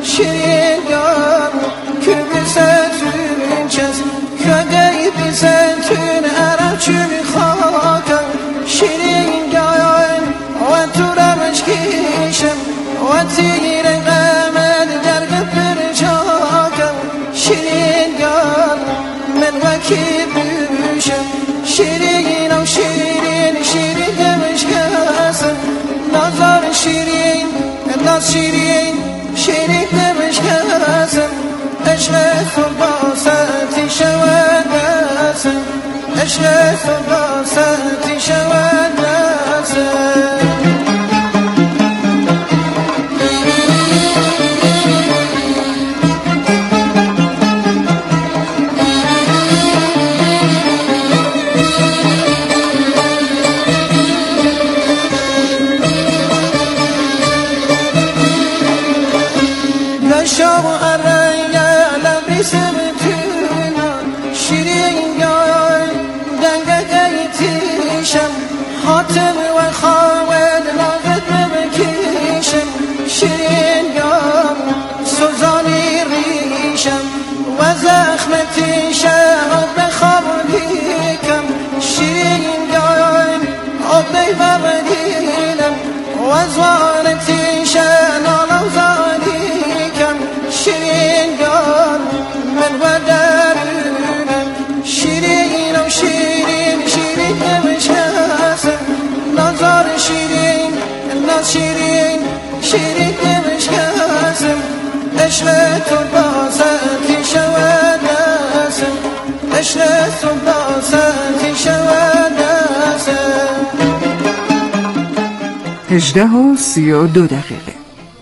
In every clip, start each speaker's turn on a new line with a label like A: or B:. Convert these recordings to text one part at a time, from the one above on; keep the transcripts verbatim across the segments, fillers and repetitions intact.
A: شیرین یار که بزتون چز خدای بزتون عرب چون خاکم شیرین یار و تو رمش کشم و تیر قمد در قبر چاکم شیرین یار من وکی بوشم شیرین و شیرین شیرین دمش کسم نظر شیرین ناز شیرین شیرین دمش کسم عشق تو باسطی شود دستم عشق تو باسطی شود دستم شام عرای لبی سمتونا شیرین یار دنگه تیشم حاتم و خالد لاغت بکشم شیرین یار سوزانی ریشم و زخم تیشم آب بخوابیکم شیرین یار آب ببردینم و زوان تیشم آلو زانی شیرین یار من و درونم شیرین و شیرین شیرین دمش کسم نظر شیرین ناز شیرین شیرین دمش کسم عشق تو باسطی شود دستم عشق تو باسطی شود دستم.
B: هجده و سی و دو دقیقه.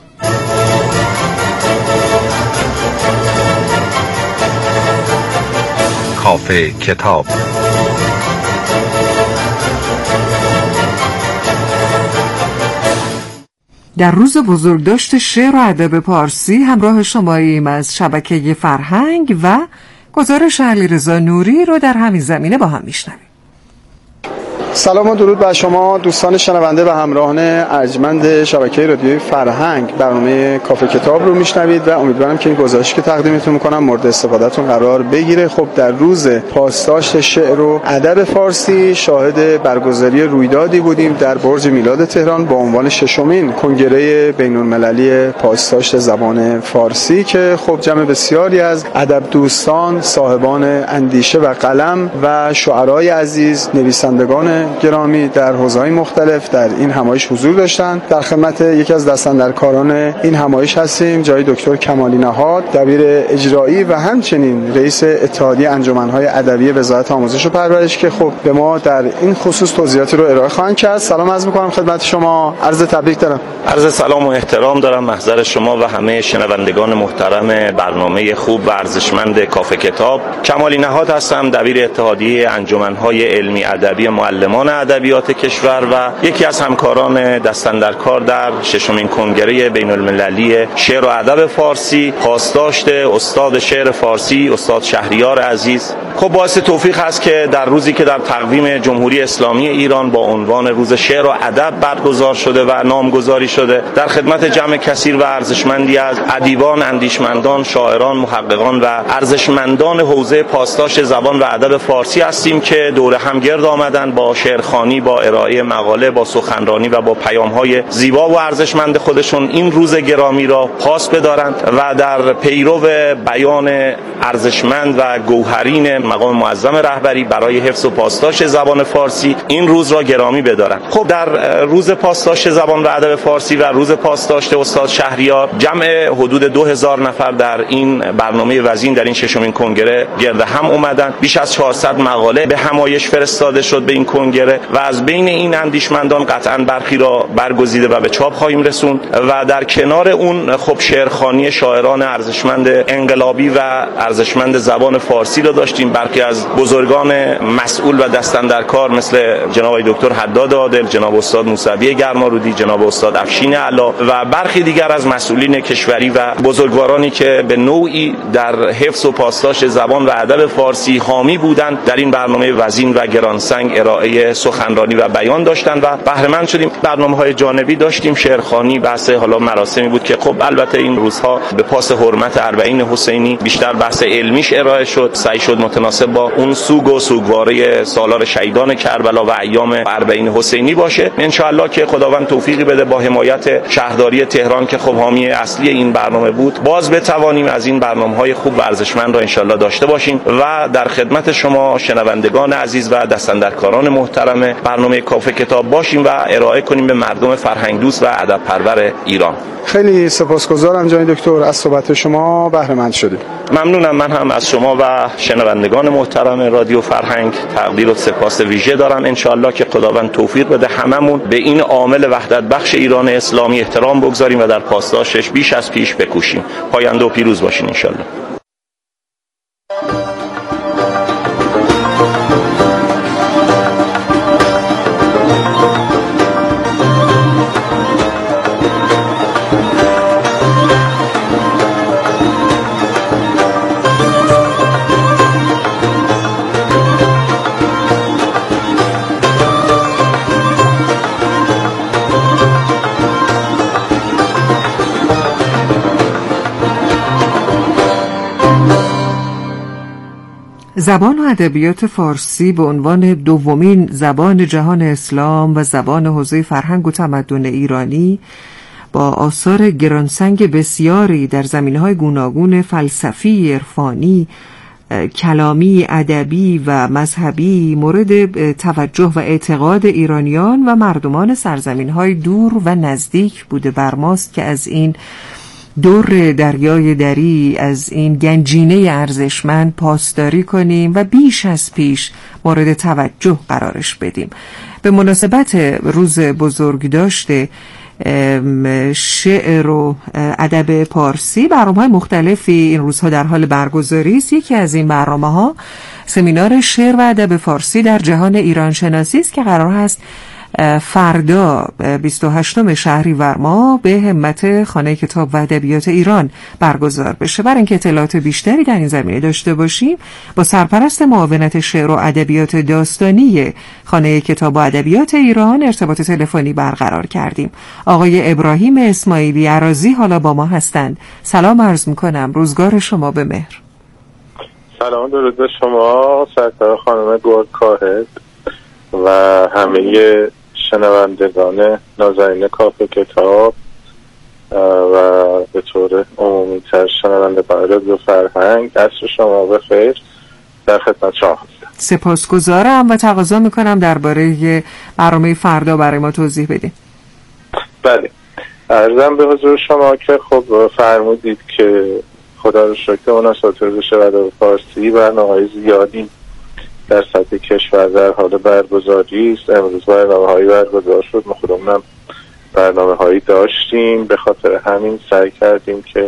C: کافه کتاب.
B: در روز بزرگداشت شعر و ادب پارسی همراه شماییم از شبکه فرهنگ و گزارش علیرضا نوری رو در همین زمینه با هم میشنویم.
D: سلام و درود بر شما دوستان شنونده و همراهان ارجمند شبکه رادیوی فرهنگ. برنامه کافه کتاب رو میشنوید و امیدوارم که این گزارشی که تقدیمتون میکنم مورد استفادهتون قرار بگیره. خب در روز پاسداشت شعر و ادب فارسی شاهد برگزاری رویدادی بودیم در برج میلاد تهران با عنوان ششمین کنگره بین‌المللی پاسداشت زبان فارسی که خب جمع بسیاری از ادب دوستان، صاحبان اندیشه و قلم و شاعرای عزیز، نویسندگان گرامی در حوزه‌های مختلف در این همایش حضور داشتند. در خدمت یکی از دستاندرکاران این همایش هستیم، جای دکتر کمالی نهاد، دبیر اجرایی و همچنین رئیس اتحادیه انجمن‌های ادبی وزارت آموزش و پرورش که خب به ما در این خصوص توضیحاتی رو ارائه خواهند کرد. سلام عرض می‌کنم خدمت شما، عرض تبریک دارم.
E: عرض سلام و احترام دارم محضر شما و همه شنوندگان محترم برنامه خوب و ارزشمند کافه کتاب. کمالی نهاد هستم، دبیر اتحادیه انجمن‌های علمی ادبی معلمان ادبیات کشور و یکی از همکاران دستاندرکار در ششمین کنگره بین‌المللی شعر و ادب فارسی. پاسداشت استاد شعر فارسی استاد شهریار عزیز خب باعث توفیق هست که در روزی که در تقویم جمهوری اسلامی ایران با عنوان روز شعر و ادب برگزار شده و نامگذاری شده در خدمت جمع کثیر و ارزشمندی از ادیبان، اندیشمندان، شاعران، محققان و ارزشمندان حوزه پاسداشت زبان و ادب فارسی هستیم که دور هم گرد آمدن با شعرخوانی، با ارائه مقاله، با سخنرانی و با پیام‌های زیبا و ارزشمند خودشون این روز گرامی را پاس بدارند و در پیرو بیان ارزشمند و گوهرین مقام معظم رهبری برای حفظ و پاسداشت زبان فارسی این روز را گرامی بدارند. خب در روز پاسداشت زبان و ادب فارسی و روز پاسداشت استاد شهریار جمع حدود دو هزار نفر در این برنامه وزین در این ششمین کنگره گرد هم اومدن. بیش از چهارصد مقاله به همایش فرستاده شد به این کنگره و از بین این اندیشمندان قطعاً برخی را برگزیده و به چاپ خواهیم رسوند و در کنار اون خب شعرخوانی شاعران ارزشمند انقلابی و ارزشمند زبان فارسی را داشتیم. برخی از بزرگان مسئول و دستاندرکار مثل جناب دکتر حداد عادل، جناب استاد موسوی گرمارودی، جناب استاد افشین علا و برخی دیگر از مسئولین کشوری و بزرگوارانی که به نوعی در حفظ و پاسداشت زبان و ادب فارسی حامی بودند در این برنامه وزین و گرانسنگ ارائه برنامه‌های سخنرانی و بیان داشتن و بهره مند شدیم. برنامه‌های جانبی داشتیم، شعرخوانی، بحث حالا مراسمی بود که خب البته این روزها به پاس حرمت اربعین حسینی بیشتر بحث علمیش ارائه شد، سعی شد متناسب با اون سوگ و سوگواری سالار شهیدان کربلا و ایام اربعین حسینی باشه. ان شاء الله که خداوند توفیقی بده با حمایت شهرداری تهران که خب حامی اصلی این برنامه بود، باز بتوانیم از این برنامه‌های خوب و ارزشمند را ان شاء الله داشته باشیم و در خدمت شما شنوندگان عزیز و دستاندرکاران محترم برنامه کافه کتاب باشیم و ارائه کنیم به مردم فرهنگ دوست و ادب پرور ایران.
D: خیلی سپاسگزارم جناب دکتر، از صحبت شما بهره مند شدیم.
E: ممنونم. من هم از شما و شنوندگان محترم رادیو فرهنگ تقدیر و سپاس ویژه دارم. ان شاء الله که خداوند توفیق بده هممون به این عامل وحدت بخش ایران اسلامی احترام بگذاریم و در پاسداشتش بیش از پیش بکوشیم. پاینده و پیروز باشین ان شاء الله.
B: زبان و ادبیات فارسی به عنوان دومین زبان جهان اسلام و زبان حوزه فرهنگ و تمدن ایرانی با آثار گرانسنگ بسیاری در زمینه‌های گوناگون فلسفی، عرفانی، کلامی، ادبی و مذهبی مورد توجه و اعتقاد ایرانیان و مردمان سرزمین‌های دور و نزدیک بوده بر ماست که از این دور دریای دری، از این گنجینه ارزشمند پاسداری کنیم و بیش از پیش مورد توجه قرارش بدیم. به مناسبت روز بزرگداشت شعر و ادب پارسی برنامه‌های مختلفی این روزها در حال برگزاری است. یکی از این برنامه‌ها سمینار شعر و ادب فارسی در جهان ایران شناسی است که قرار است فردا بیست و هشتم شهریور ماه به همت خانه کتاب و ادبیات ایران برگزار بشه. برای اینکه اطلاعات بیشتری در این زمینه داشته باشیم با سرپرست معاونت شعر و ادبیات داستانی خانه کتاب و ادبیات ایران ارتباط تلفنی برقرار کردیم. آقای ابراهیم اسماعیلی عراضی حالا با ما هستند. سلام عرض میکنم، روزگار شما به مهر.
F: سلام، درود به شما سرکار خانم گلکاهد و همه شنوندگان نازنین کافه کتاب و به طور عمومی تر شنوندگان رادیو فرهنگ. عصر شما بخیر، در خدمت شما هستم.
B: سپاسگزارم و تقاضا میکنم درباره برنامه فردا برای ما توضیح بدید.
F: بله، عرضم به حضور شما که خب فرمودید که خدا رو شکر مناسبات روز شعر و ادب فارسی برنامه‌های زیادی در سطح کشور در حال برگزاری است. امروز برنامه هایی برگزار شد، ما خودمونم برنامه هایی داشتیم. به خاطر همین سعی کردیم که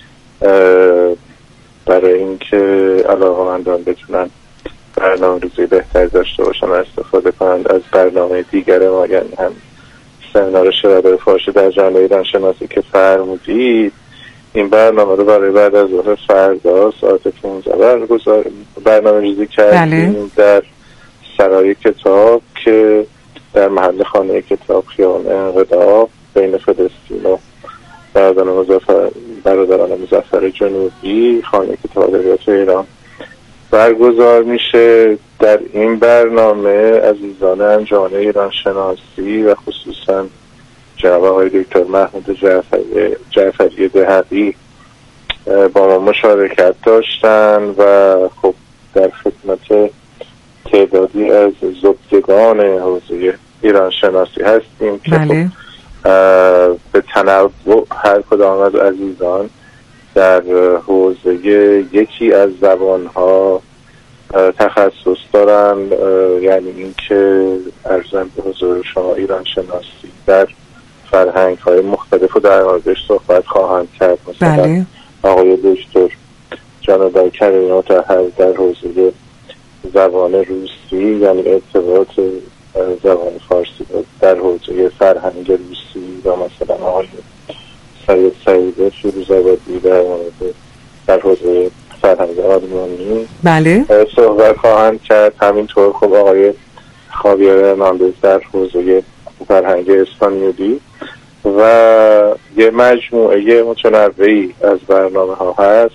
F: برای اینکه علاقه‌مندان بتونن برنامه روزی بهتری داشته باشن و استفاده کنند از برنامه دیگر ما، یعنی هم سمینار شعر و ادب فارسی در جهان ایران شناسی که فرمودید، این برنامه رو برای بعد از ظهر فردا ساعت پانزده برگزار برنامه ریزی کردیم. بله. در سرای کتاب که در محل خانه کتاب خیابان انقلاب بین فلسطین و برادران مظفر برادران مظفر جنوبی خانه کتاب ادبیات ایران برگزار میشه. در این برنامه عزیزان انجمن ایران شناسی و خصوصا جناب آقای دکتر محمود جعفری جعفری دهقی با ما مشارکت داشتن و خب در خدمت تعدادی از زبدگان حوزه ایران شناسی هستیم که
B: بله.
F: خب به تنوع هر کدام از عزیزان در حوزه یکی از زبانها تخصص دارن، یعنی اینکه ارزم به حضور شما ایران شناسی در فرهنگ های مختلف و در موردش صحبت خواهند کرد. مثلا
B: بله.
F: آقای دکتر جناب کریم مطهر در حوزه زبان روسی، یعنی ارتباط زبان فارسی در حوزه فرهنگ روسی، و مثلا آقای سید سعید فیروزآبادی در مورد در حوزه فرهنگ آلمانی
B: بله
F: صحبت خواهند کرد. همینطور خب آقای خاویر هرناندز در حوزه فرهنگ اسپانیولی و یه مجموعه متنوعی از برنامه ها هست.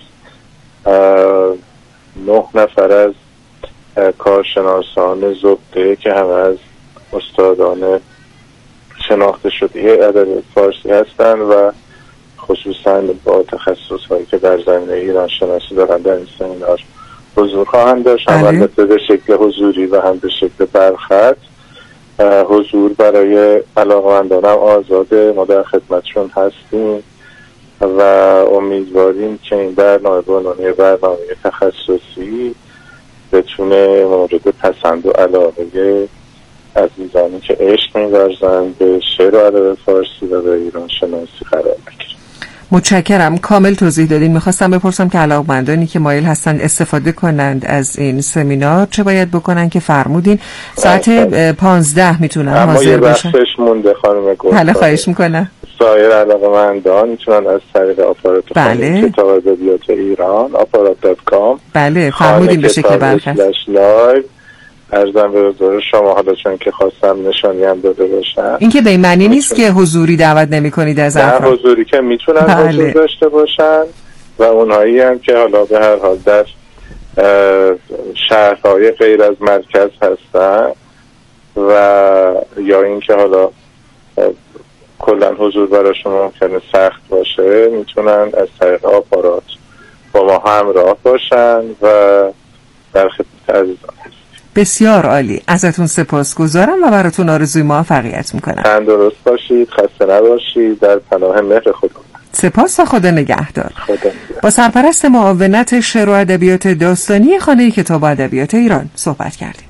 F: نه نفر از کارشناسان زبده که همه از استادان شناخته شده ادب فارسی هستند و خصوصا با تخصص هایی که در زمینه ایران شناسی دارند در این سمینار حضور خواهند داشت، هم البته به شکل حضوری و هم به شکل برخط. حضور برای علاقه‌مندانم آزاده، ما در خدمتشون هستیم و امیدواریم که این برنامه به عنوان برنامه تخصصی بتونه مورد پسند و علاقه عزیزانی که عشق می‌ورزند به شعر و ادب فارسی و به ایران شناسی قرار بگیره.
B: متشکرم، کامل توضیح دادین. میخواستم بپرسم که علاقمندانی که مایل هستند استفاده کنند از این سمینار چه باید بکنن که فرمودین ساعت پانزده میتونن حاضر بشن؟
F: اما یه وقتش مونده خانم گل.
B: بله خواهش میکنم.
F: سایر علاقمندان میتونن از طریق آپارات
B: بله.
F: خانه کتاب ادبیات ایران آپارات دات کام
B: بله فرمودین به شکل برخط
F: ارزم به حضور شما، حالا چون که خواستم نشانی هم داده باشم.
B: این که به معنی نیست که حضوری دعوت نمی کنید از افراد.
F: نه، حضوری که میتونن
B: بله.
F: حضور داشته باشن و اونهایی هم که حالا به هر حال در شهرهای غیر از مرکز هستن و یا این که حالا کلن حضور براشون ممکنه سخت باشه، میتونن از طریق آپارات با ما همراه باشن و در خدمت عزیزان.
B: بسیار عالی، ازتون سپاسگزارم و براتون آرزوی موفقیت میکنم.
F: تندرست باشید، خسته نباشید، در پناه مهر خدا.
B: سپاس و خدا نگهدار.
F: خدا نگهدار.
B: با سرپرست معاونت شعر و ادبیات داستانی خانه کتاب و ادبیات ایران صحبت کردیم.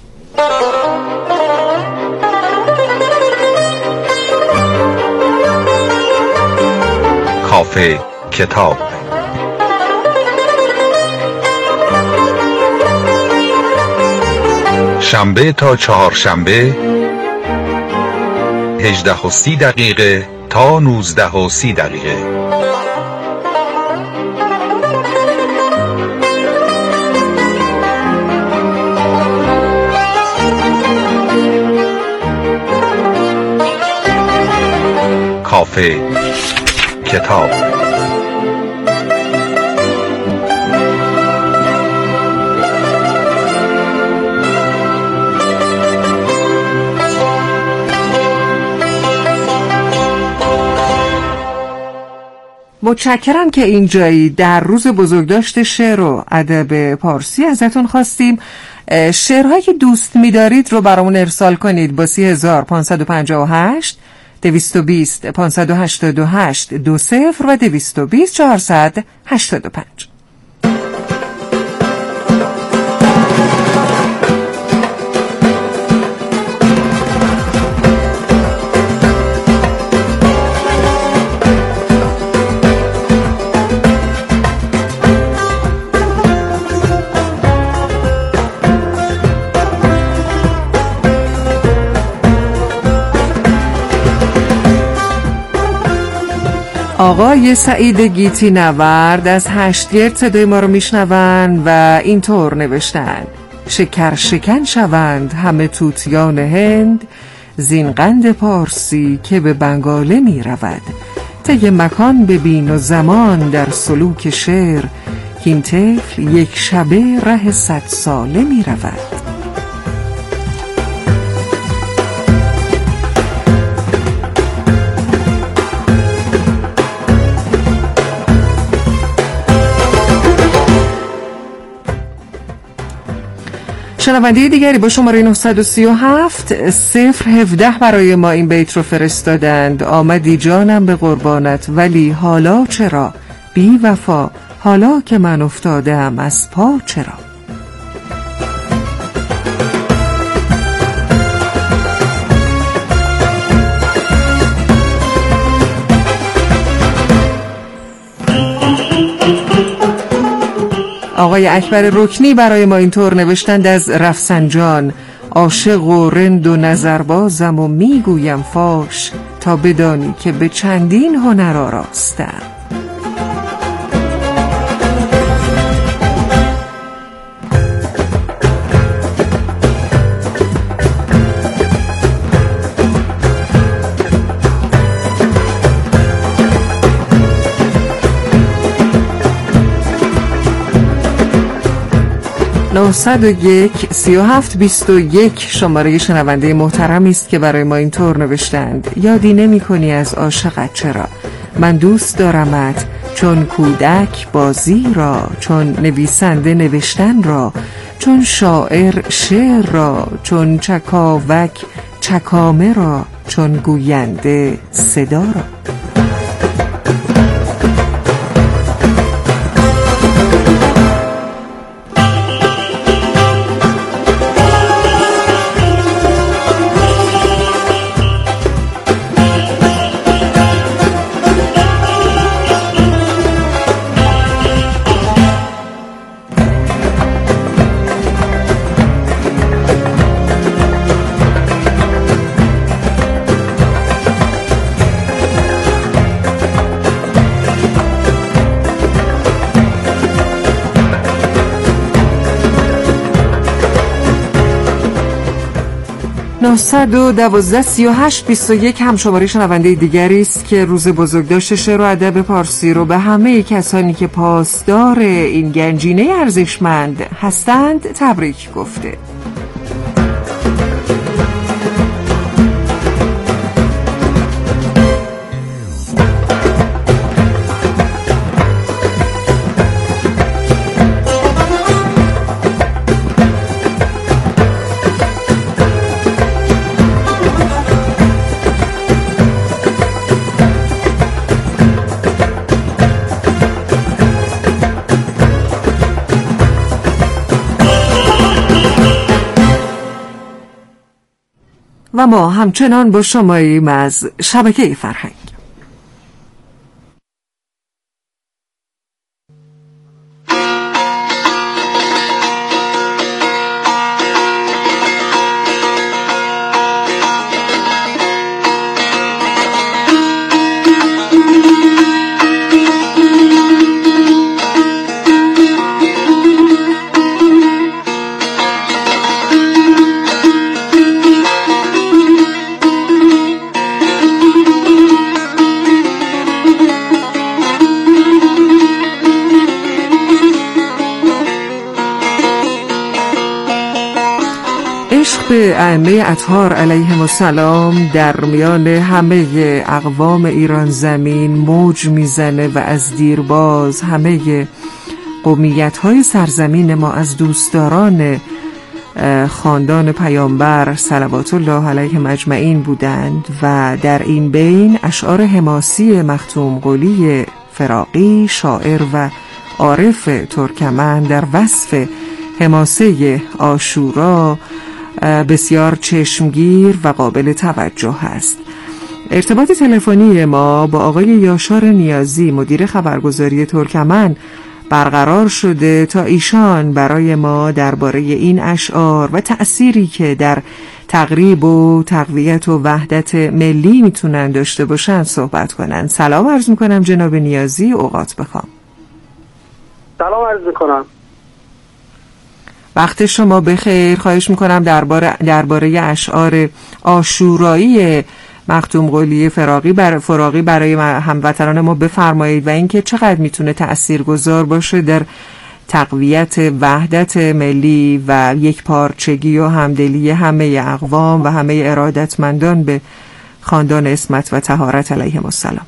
C: کافه کتاب. شنبه تا چهارشنبه هجده و سی دقیقه تا نوزده و سی دقیقه. کافه کتاب.
B: متشکرم که اینجایی. در روز بزرگداشت شعر و ادب پارسی ازتون خواستیم شعرهایی که دوست می‌دارید رو برامون ارسال کنید با سی هزار پانصد و پنجاه و هشت دویست و بیست پانصد و هشتاد و هشت دو صفر و دویست و بیست چهارصد و هشتاد و پنج. آقای سعید گیتی نورد از هشتگرد صدای ما رو میشنون و اینطور نوشتن: شکر شکن شوند همه توتیان هند، زین قند پارسی که به بنگاله می رود. طی مکان ببین و زمان در سلوک شعر، این طفل یک شبه ره صد ساله می رود. شنونده دیگری با شماره نهصد و سی و هفت صفر هفده برای ما این بیت رو فرستادند: آمدی جانم به قربانت ولی حالا چرا، بی وفا حالا که من افتادم از پا چرا. آقای اکبر رکنی برای ما اینطور نوشتند از رفسنجان: عاشق و رند و نظربازم و میگویم فاش، تا بدانی که به چندین هنر آراستم. نهصد و یک سی و هفت بیست و یک شماره شنونده محترمی است که برای ما اینطور نوشتند: یادی نمی کنی از عاشقت چرا؟ من دوست دارمت چون کودک بازی را، چون نویسنده نوشتن را، چون شاعر شعر را، چون چکاوک چکامه را، چون گوینده صدا را. نهصد و دوازده سی و هشت بیست و یک هم شماره شنونده دیگری است که روز بزرگداشت شعر و ادب پارسی رو به همه کسانی که پاسدار این گنجینه ارزشمند هستند تبریک گفته. و ما همچنان با شماییم از شبکه فرهنگ. عشق به ائمه اطهار علیهم السلام در میان همه اقوام ایران زمین موج میزنه و از دیرباز همه قومیت‌های سرزمین ما از دوستداران خاندان پیامبر صلوات الله علیهم اجمعین بودند و در این بین اشعار حماسی مختوم قلی فراغی شاعر و عارف ترکمن در وصف حماسه عاشورا بسیار چشمگیر و قابل توجه است. ارتباط تلفنی ما با آقای یاشار نیازی مدیر خبرگزاری ترکمن برقرار شده تا ایشان برای ما درباره این اشعار و تأثیری که در تقریب و تقویت و وحدت ملی میتونن داشته باشن صحبت کنن. سلام عرض میکنم جناب نیازی، اوقات بخوام.
G: سلام عرض میکنم.
B: وقت شما بخیر. خواهش میکنم درباره درباره اشعار عاشورایی مختوم قلی فراغی بر فراغی برای هموطنان ما بفرمایید و اینکه چقدر میتونه تاثیرگذار باشه در تقویت وحدت ملی و یک پارچگی و همدلی همه اقوام و همه ارادتمندان به خاندان عصمت و طهارت علیهم السلام.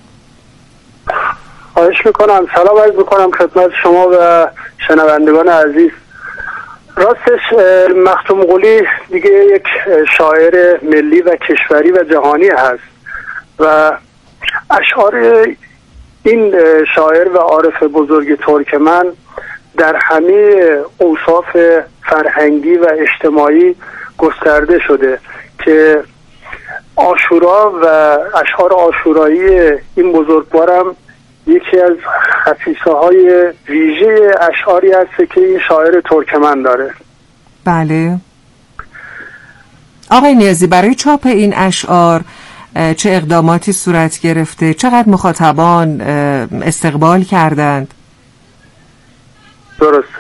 G: خواهش میکنم. سلام عرض میکنم خدمت شما و شنوندگان عزیز. راستش مختوم قلی دیگه یک شاعر ملی و کشوری و جهانی هست و اشعار این شاعر و عارف بزرگ ترکمن در همه اوصاف فرهنگی و اجتماعی گسترده شده که عاشورا و اشعار عاشورایی این بزرگوارم یکی از خصیصه های ویژه اشعاری هست که این شاعر ترکمن داره.
B: بله آقای نیازی، برای چاپ این اشعار چه اقداماتی صورت گرفته؟ چقدر مخاطبان استقبال کردند؟
G: درست.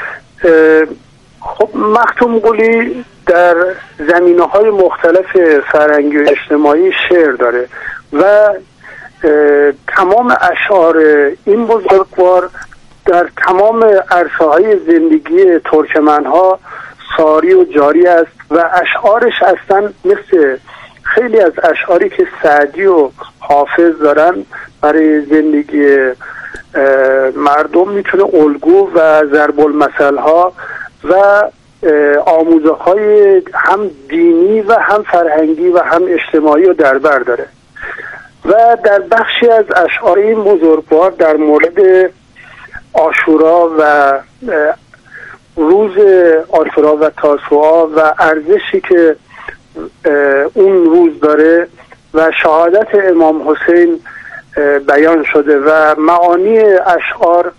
G: خب مختوم قلی در زمینه‌های مختلف فرهنگی و اجتماعی شعر داره و تمام اشعار این بزرگوار در تمام عرصه‌های زندگی ترکمن‌ها ساری و جاری است و اشعارش اصلا مثل خیلی از اشعاری که سعدی و حافظ دارن برای زندگی مردم میتونه الگو و ضرب المثل ها و آموزه های هم دینی و هم فرهنگی و هم اجتماعی رو در بر داره. و در بخشی از اشعار این بزرگوار در مورد عاشورا و روز عاشورا و تاسوعا و ارزشی که اون روز داره و شهادت امام حسین بیان شده و معانی اشعار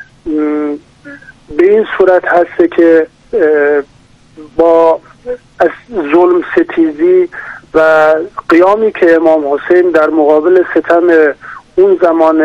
G: به این صورت هست که با از ظلم ستیزی و قیامی که امام حسین در مقابل ستم اون زمان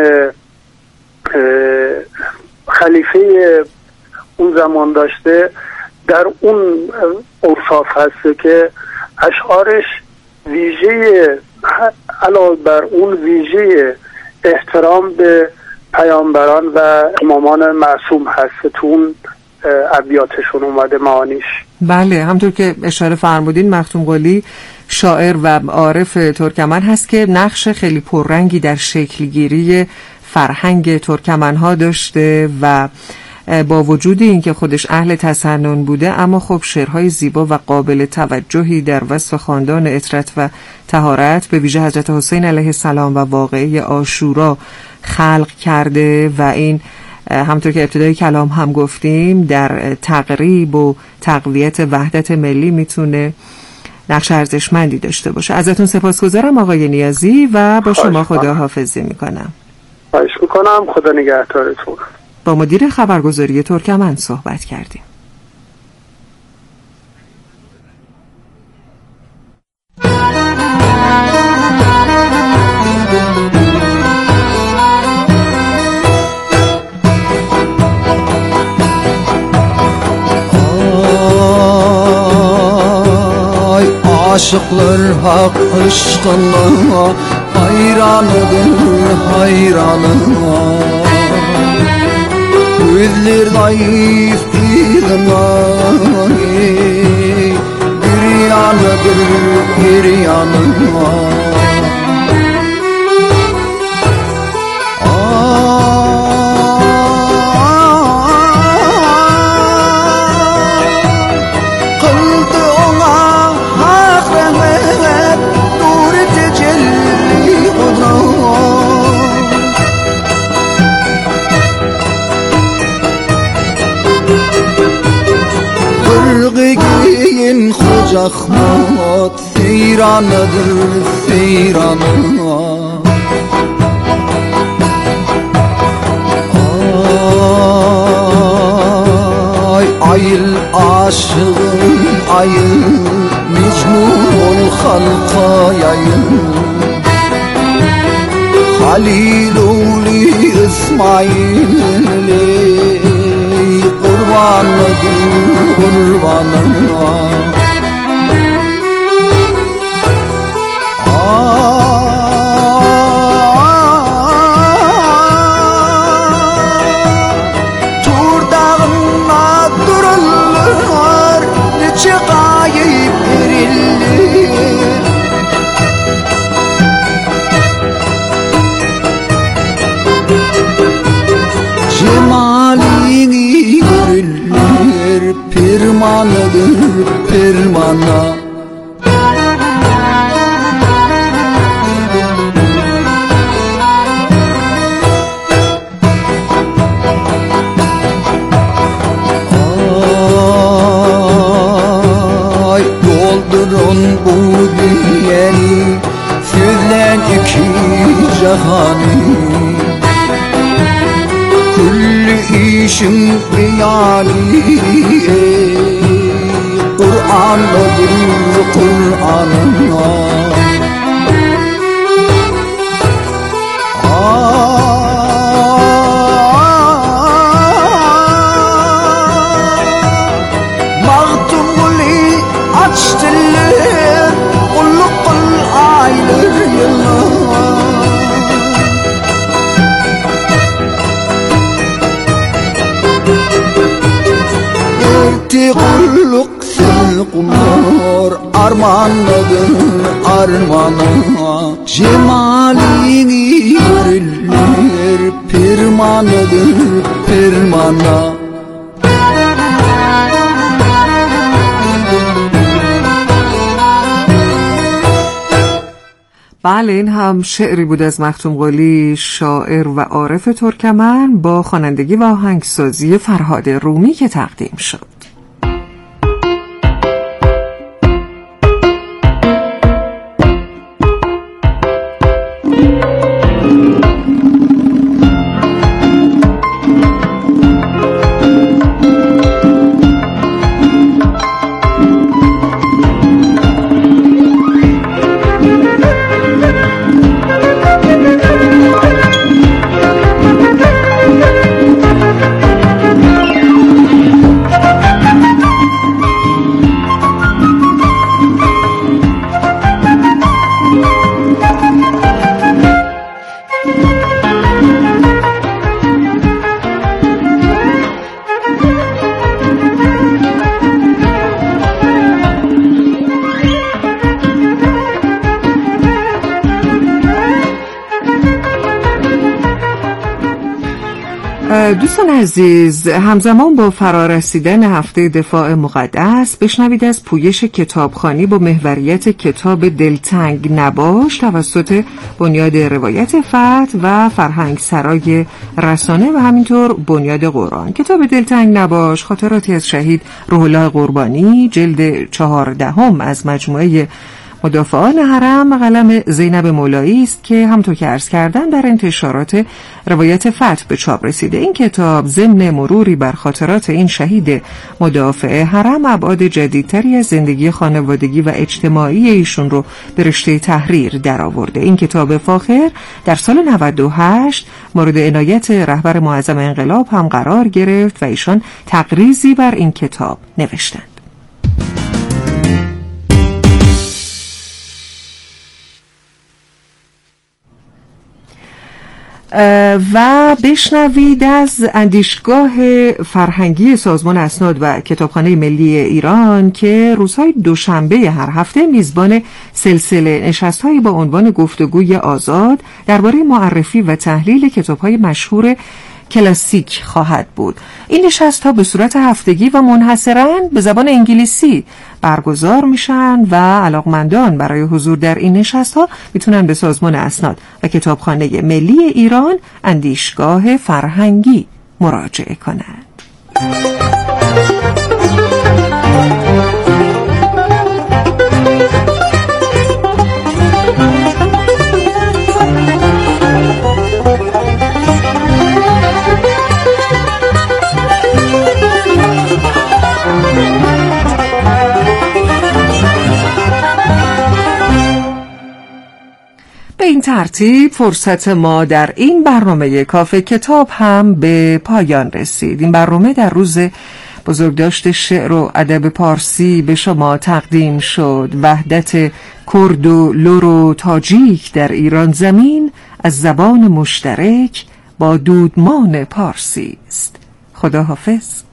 G: خلیفه اون زمان داشته، در اون اوصاف هست که اشعارش ویژه علاوه بر اون ویژه احترام به پیامبران و امامان معصوم هست تو اون ابیاتشون اومده معانیش.
B: بله، همطور که اشاره فرمودین مختوم قلی شاعر و عارف ترکمن هست که نقش خیلی پررنگی در شکلگیری فرهنگ ترکمنها داشته و با وجود اینکه خودش اهل تسنن بوده اما خب شعرهای زیبا و قابل توجهی در وصف خاندان عترت و طهارت به ویژه حضرت حسین علیه السلام و واقعه عاشورا خلق کرده و این همطور که ابتدای کلام هم گفتیم در تقریب و تقویت وحدت ملی میتونه نقش ارزشمندی داشته باشه. ازتون سپاسگزارم آقای نیازی و با شما خداحافظی میکنم.
G: خواهش میکنم. خدا نگهدارتون.
B: با مدیر خبرگزاری ترکمن صحبت کردیم.
A: Aşıklar hak aşkına hayranıdır hayranına. Gözler zayıf dilime bir yanıdır bir yanıma. Giyin Hoca Ahmet seyranıdır seyranına. Ay ayıl aşığım ayıl Mecnun ol halka yayıl. Haliluli İsmail'li kurbanıdır kurbanına. Tur dağına dururlar neçe gayip erillir. Cemalini görürler pirmanıdır pirmana. Ay doldurun bu dünyayı sözlen iki cahanı. Kulli işin riyali Kur'an'dır Kur'an'ına. Mağdum uli açtırlar kulluk kul aylar yıllar. gitti kulluk kumlar armanladır armana cemalini yerler pirmanadır pirmana.
B: بله این هم شعری بود از مختوم قلی، شاعر و عارف ترکمن، با خوانندگی و آهنگسازی فرهاد رومی که تقدیم شد. دوستان عزیز، همزمان با فرارسیدن هفته دفاع مقدس بشنوید از پویش کتابخوانی با محوریت کتاب دلتنگ نباش توسط بنیاد روایت فتح و فرهنگ سرای رسانه و همینطور بنیاد قرآن. کتاب دلتنگ نباش خاطراتی از شهید روح الله قربانی، جلد چهاردهم از مجموعه مدافعان حرم، قلم زینب مولایی است که همونطور که عرض کردم در انتشارات روایت فتح به چاپ رسیده. این کتاب ضمن مروری بر خاطرات این شهید مدافع حرم ابعاد جدیدتری از زندگی خانوادگی و اجتماعی ایشون رو به رشته تحریر درآورده. این کتاب فاخر در سال نود و هشت مورد عنایت رهبر معظم انقلاب هم قرار گرفت و ایشان تقریزی بر این کتاب نوشتند. و بشنوید از اندیشگاه فرهنگی سازمان اسناد و کتابخانه ملی ایران که روزهای دوشنبه هر هفته میزبان سلسله نشست‌هایی با عنوان گفتگوی آزاد درباره معرفی و تحلیل کتاب‌های مشهور کلاسیک خواهد بود. این نشست‌ها به صورت هفتگی و منحصراً به زبان انگلیسی برگزار میشن و علاقمندان برای حضور در این نشست‌ها میتونن به سازمان اسناد و کتابخانه ملی ایران اندیشگاه فرهنگی مراجعه کنند. به این ترتیب فرصت ما در این برنامه کافه کتاب هم به پایان رسید. این برنامه در روز بزرگداشت شعر و ادب پارسی به شما تقدیم شد. وحدت کرد و لر و تاجیک در ایران زمین از زبان مشترک با دودمان پارسی است. خدا حافظ.